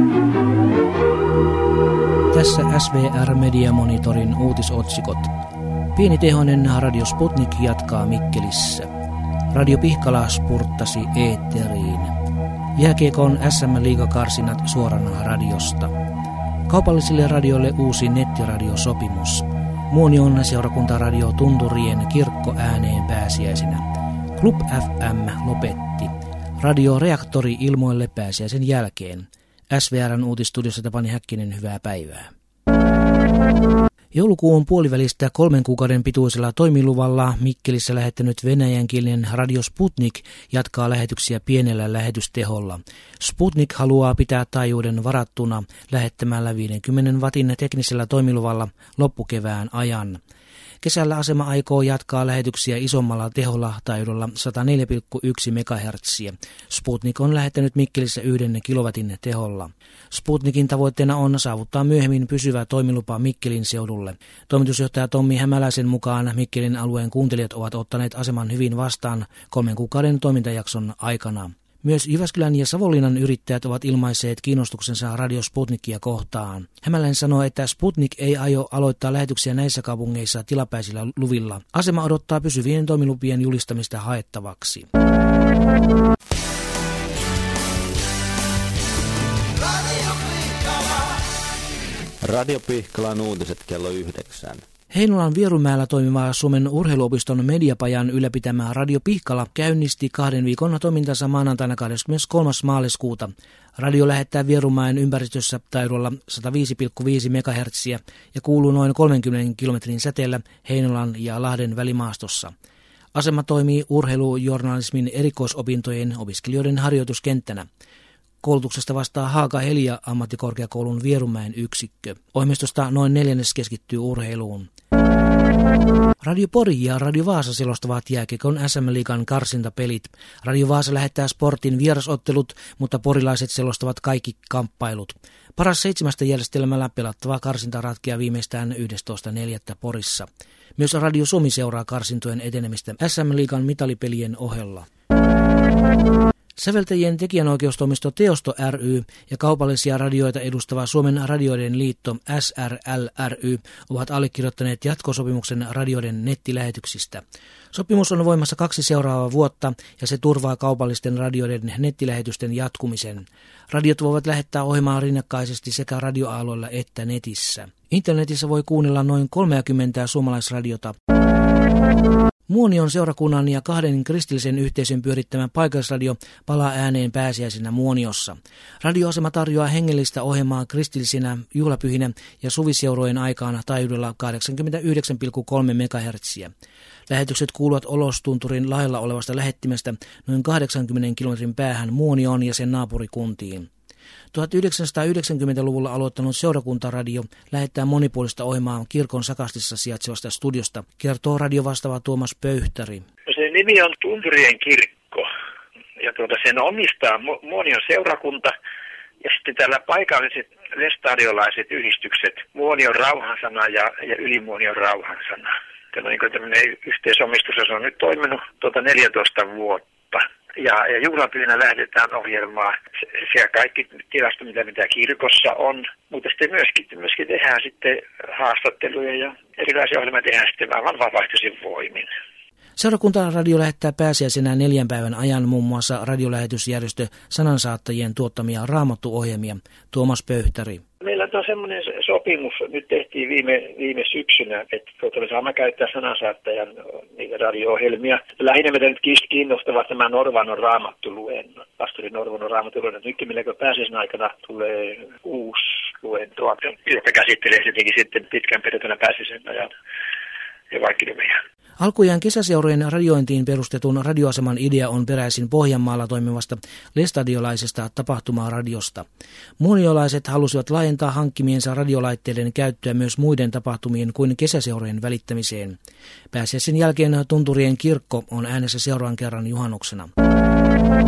Tässä SVR Media Monitorin uutisotsikot. Pienitehoinen Radio Sputnik jatkaa Mikkelissä. Radio Pihkala spurttasi eetteriin. Jääkiekon SM-liigakarsinat suorana radiosta. Kaupallisille radioille uusi nettiradio-sopimus. Muonion seurakuntaradio Tunturien kirkkoääneen pääsiäisenä. Club FM lopetti. Radio Reaktori ilmoille pääsiäisen jälkeen. SVR:n uutistudiossa Tapani Häkkinen, hyvää päivää. Joulukuun puolivälistä 3 kuukauden pituisella toimiluvalla Mikkelissä lähettänyt venäjänkielinen Radio Sputnik jatkaa lähetyksiä pienellä lähetysteholla. Sputnik haluaa pitää taajuuden varattuna lähettämällä 50 watin teknisellä toimiluvalla loppukevään ajan. Kesällä asema aikoo jatkaa lähetyksiä isommalla teholla taajuudella 104,1 MHz. Sputnik on lähettänyt Mikkelissä 1 kilowatin teholla. Sputnikin tavoitteena on saavuttaa myöhemmin pysyvä toimilupa Mikkelin seudulle. Toimitusjohtaja Tommi Hämäläisen mukaan Mikkelin alueen kuuntelijat ovat ottaneet aseman hyvin vastaan 3 kuukauden toimintajakson aikana. Myös Jyväskylän ja Savonlinnan yrittäjät ovat ilmaisseet kiinnostuksensa Radio Sputnikia kohtaan. Hämäläinen sanoi, että Sputnik ei aio aloittaa lähetyksiä näissä kaupungeissa tilapäisillä luvilla. Asema odottaa pysyvien toimilupien julistamista haettavaksi. Radio Pihkalan uutiset kello 9. Heinolan Vierumäellä toimiva Suomen urheiluopiston mediapajan ylläpitämä Radio Pihkala käynnisti 2 viikon toimintansa maanantaina 23. maaliskuuta. Radio lähettää Vierumäen ympäristössä taajuudella 105,5 MHz ja kuuluu noin 30 kilometrin säteellä Heinolan ja Lahden välimaastossa. Asema toimii urheilujournalismin erikoisopintojen opiskelijoiden harjoituskenttänä. Koulutuksesta vastaa Haaga-Helia ammattikorkeakoulun Vierumäen yksikkö. Ohjelmistosta noin 1/4 keskittyy urheiluun. Radio Pori ja Radio Vaasa selostavat jääkiekon SM-liigan karsintapelit. Radio Vaasa lähettää Sportin vierasottelut, mutta porilaiset selostavat kaikki kamppailut. Paras 7 järjestelmällä pelattava karsinta ratkeaa viimeistään 11.4. Porissa. Myös Radio Suomi seuraa karsintojen etenemistä SM-liigan mitalipelien ohella. Säveltäjien tekijänoikeustoimisto Teosto ry ja kaupallisia radioita edustava Suomen radioiden liitto SRL ry ovat allekirjoittaneet jatkosopimuksen radioiden nettilähetyksistä. Sopimus on voimassa 2 seuraavaa vuotta ja se turvaa kaupallisten radioiden nettilähetysten jatkumisen. Radiot voivat lähettää ohjelmaa rinnakkaisesti sekä radioaaloilla että netissä. Internetissä voi kuunnella noin 30 suomalaisradiota. Muonion seurakunnan ja 2 kristillisen yhteisön pyörittämä paikallisradio palaa ääneen pääsiäisenä Muoniossa. Radioasema tarjoaa hengellistä ohjelmaa kristillisinä juhlapyhinä ja suviseurojen aikaan taajuudella 89,3 MHz. Lähetykset kuuluvat Olostunturin lailla olevasta lähettimestä noin 80 kilometrin päähän Muonioon ja sen naapurikuntiin. 1990-luvulla aloittanut seurakuntaradio lähettää monipuolista ohjelmaa kirkon sakastissa sijaitsevasta studiosta, kertoo radiovastaava Tuomas Pöyhtäri. Se nimi on Tunturien kirkko ja sen omistaa Muonion seurakunta ja sitten täällä paikalliset lestadiolaiset yhdistykset, Muonion rauhansana ja Ylimuonion rauhansana. Tämä on niin tämmöinen yhteisomistus, se on nyt toiminut 14 vuotta. Ja juhlapyhinä lähdetään ohjelmaa. Siellä kaikki tilasto, mitä kirkossa on, mutta sitten myöskin tehdään sitten haastatteluja ja erilaisia ohjelmia tehdään sitten aivan vapaaehtoisin voimin. Seurakuntaradio lähettää pääsiäisenä 4 päivän ajan muun muassa radiolähetysjärjestö Sanansaattajien tuottamia raamattuohjelmia. Tuomas Pöyhtäri. Meillä on semmoinen sopimus, nyt tehtiin viime syksynä, että me saamme käyttää Sanansaattajan niitä radio-ohjelmia. Lähinnä meitä nyt kiinnostavat nämä Norvanon raamattuluennot, pastori Norvanon raamattuluennot. Nyt meillä pääsiäisen aikana tulee 6 luentoa, jotka käsittelee sitten pitkän perjantaina pääsiäisen ajan ja vaikkinomia. Alkujaan kesäseurojen radiointiin perustetun radioaseman idea on peräisin Pohjanmaalla toimivasta lestadiolaisesta tapahtumaradiosta. Muoniolaiset halusivat laajentaa hankkimiensa radiolaitteiden käyttöä myös muiden tapahtumien kuin kesäseurojen välittämiseen. Pääsiäisen jälkeen Tunturien kirkko on äänessä seuraavan kerran juhannuksena.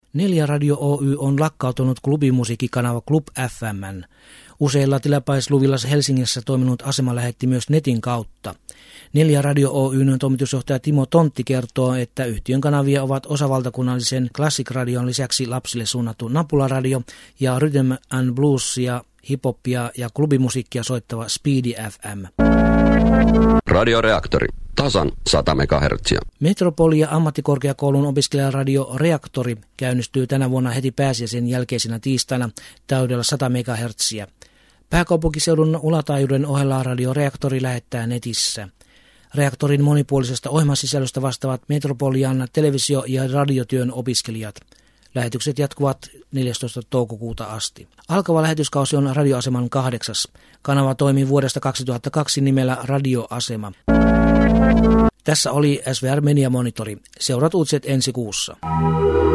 4 Radio Oy on lakkautunut klubimusiikkikanava Club FM:n. Useilla tilapäisluvilla Helsingissä toiminut asema lähetti myös netin kautta. 4 Radio Oyn toimitusjohtaja Timo Tontti kertoo, että yhtiön kanavia ovat osavaltakunnallisen Classic-radion lisäksi lapsille suunnattu Napula-radio ja Rhythm and Bluesia, hip-hopia ja klubimusiikkia soittava Speedy FM. Radioreaktori. Tasan 100 MHz. Metropolia ammattikorkeakoulun opiskelijaradio Reaktori käynnistyy tänä vuonna heti pääsiäisen jälkeisenä tiistaina täydellä 100 MHz. Pääkaupunkiseudun ulataajuuden ohella Radio Reaktori lähettää netissä. Reaktorin monipuolisesta ohjelmasisällöstä vastaavat Metropolian televisio- ja radiotyön opiskelijat. Lähetykset jatkuvat 14. toukokuuta asti. Alkava lähetyskausi on radioaseman 8. Kanava toimii vuodesta 2002 nimellä Radioasema. Tässä oli SVR Media Monitori. Seuraat uutiset ensi kuussa.